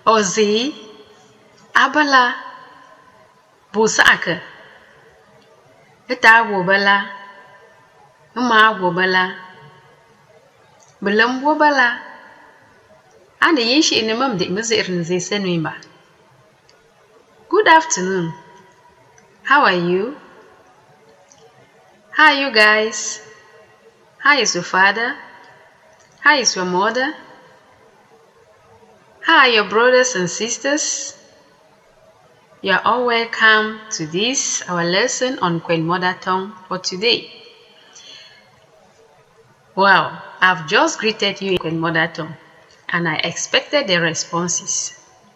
Ozi abala busaka. Ita wobala. Uma wobala. Belam wobala. And the yish in the mum de muzir. Good afternoon. How are you? How are you guys? How is your father? How is your mother? How are your brothers and sisters? You are all welcome to this, our lesson on Queen Mother Tongue for today. Wow, I've just greeted you in Queen Mother Tongue and I expected the responses.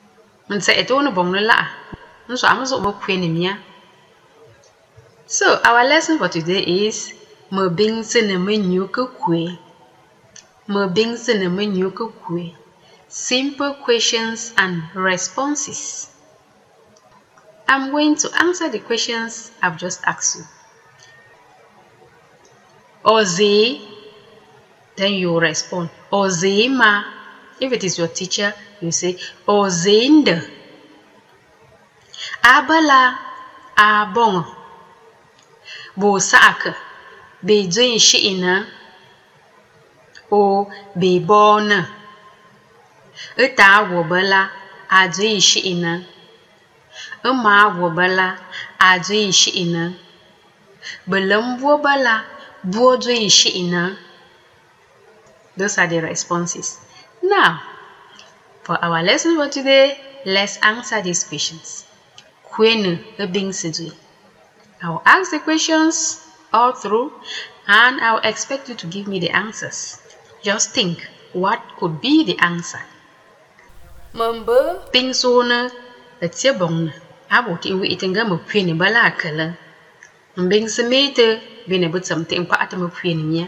So our lesson for today is simple questions and responses. I'm going to answer the questions I've just asked you. Ozi, then you respond. Ozima. If it is your teacher, you say Ozinda. Abala abong. Bo saaka. Be doing shiina. O be born. Ita wobala a doing shiina. Uma wobala a doing shiina. Belam wobala bo doing shiina. Those are the responses. Now, for our lesson for today, let's answer these questions. I will ask the questions all through and I will expect you to give me the answers. Just think, what could be the answer? Member pingsona etse bong abot in we itenga mo kwene bala kala. Mbing semete bine but something pa atamo kwene nya.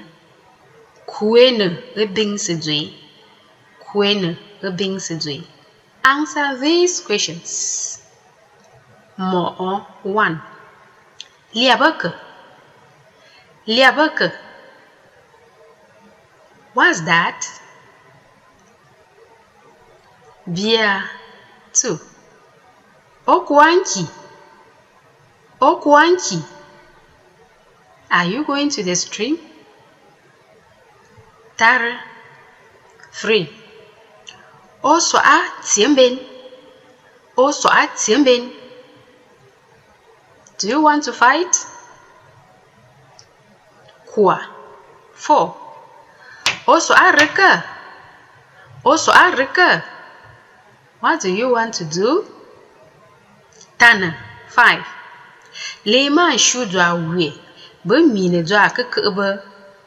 Answer these questions. Mo 1. Liabaka. What's that? Bia 2. Okwanki. Are you going to the stream? Tara 3. Also a tiemben. Do you want to fight? Kwa 4. Also a reka. What do you want to do? Tana 5. Lema shudwa we. Be mine do akekebe.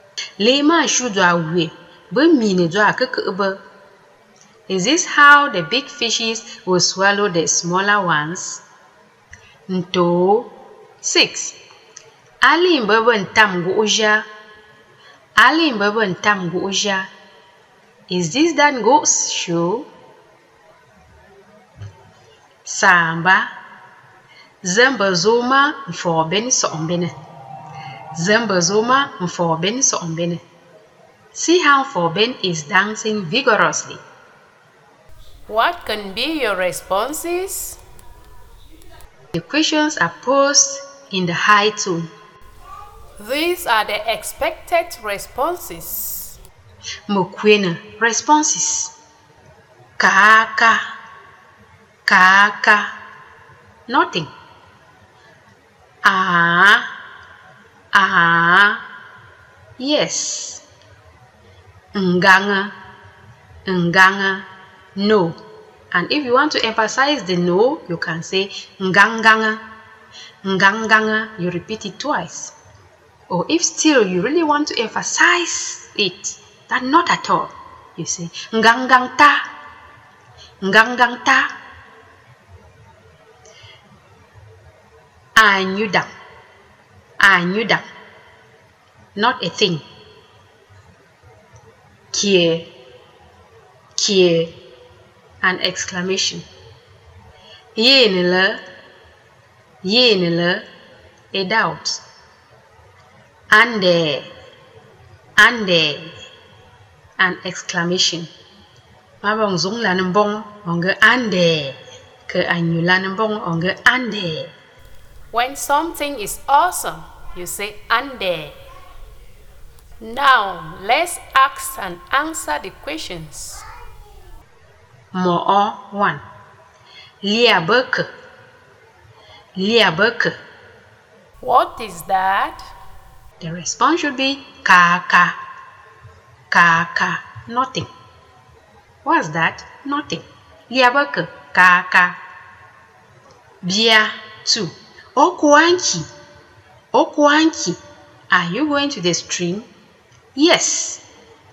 Is this how the big fishes will swallow the smaller ones? Nto 6. Ali mbebe ntam uja. Is this that goat's shoe? Samba Zembazoma mfoben sombene. See how Forben is dancing vigorously. What can be your responses? The questions are posed in the high tone. These are the expected responses. Mokwena responses. Kaka. Nothing. Yes. Nganga, no. And if you want to emphasize the no, you can say nganganga. You repeat it twice. Or if still you really want to emphasize it, that not at all, you say ngangangta. Anyuda. Not a thing. Kie, an exclamation. Yenele, a doubt. Ande, an exclamation. Ma bong zung lan bong onge ande. Ke anyu lan bong onge ande. When something is awesome, you say ande. Now, let's ask and answer the questions. Mo 1. Lia beke. Lia beke. What is that? The response should be kaka. Kaka. Nothing. What's that? Nothing. Lia beke. Kaka. Bia 2. Okwanki. Okwanki. Are you going to the stream? Yes.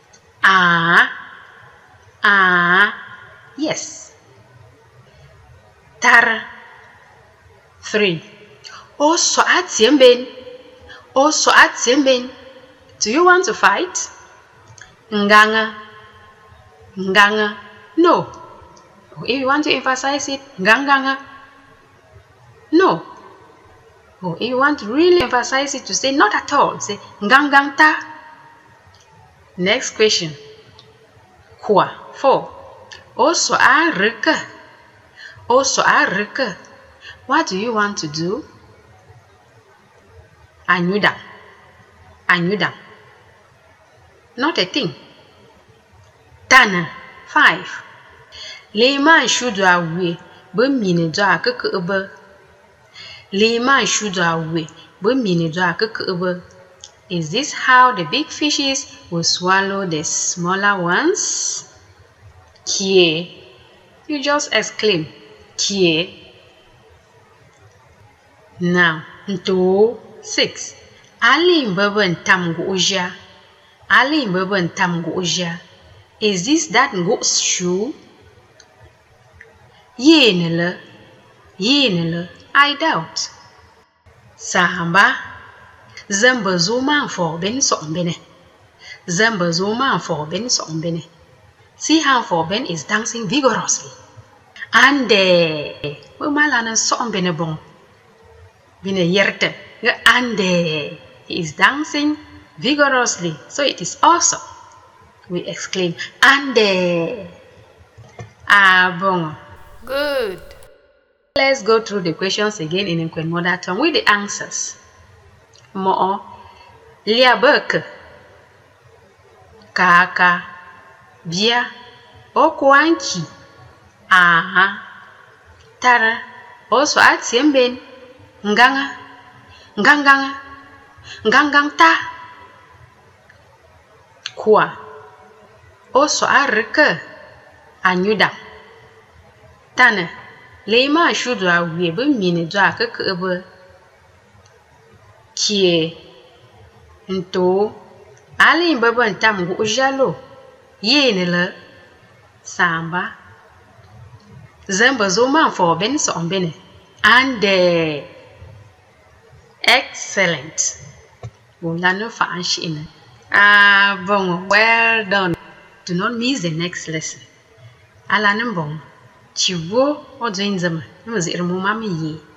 Yes. Tar 3. Also at Siemben. Also at Siemben. Do you want to fight? Nganga. Nganga. No. If you want to emphasize it, nganganga. No. If you want to really emphasize it, to say not at all, say ngangangta. Next question. Kwa 4. Also a rika. Also a rika. What do you want to do? Anyuda. Anyuda. Not a thing. Tana 5. Lema shudu awe be mine do akeke ebe. Lema shudu awe be mine do akeke ebe. Is this how the big fishes will swallow the smaller ones? Kie. You just exclaim. Kie. Now, nto 6. Ali mbebe ntam ngoja. Ali mbebe ntam ngoja. Is this that goat's shoe? Yenele. Yenele. I doubt. Samba. Zembe zoma for ben sombene. Zembe zoma for ben sombene. See how Forben is dancing vigorously. Ande. Malana sombene bon. Bine yerte. Ande. He is dancing vigorously. So it is awesome. We exclaim, Ande. Bon. Good. Let's go through the questions again in Nkwen mother tongue with the answers. Mo. Liabek. Kaka. Bia. Okwanki. Tara. Also at Siemben. Nganga. Nganganga. Ngangangta. Kwa. Also arke. Anyuda. Tana. Lema shudu awe be mine do akeke ebe. Kie. Nto. Ali mbebe ntam go jalo. Yenele. Samba. Zembe zoma for ben sombene. Ande. Excellent. Well done. Do not miss the next lesson. Alanembong. Chivo or Jinzama. Mummy ye.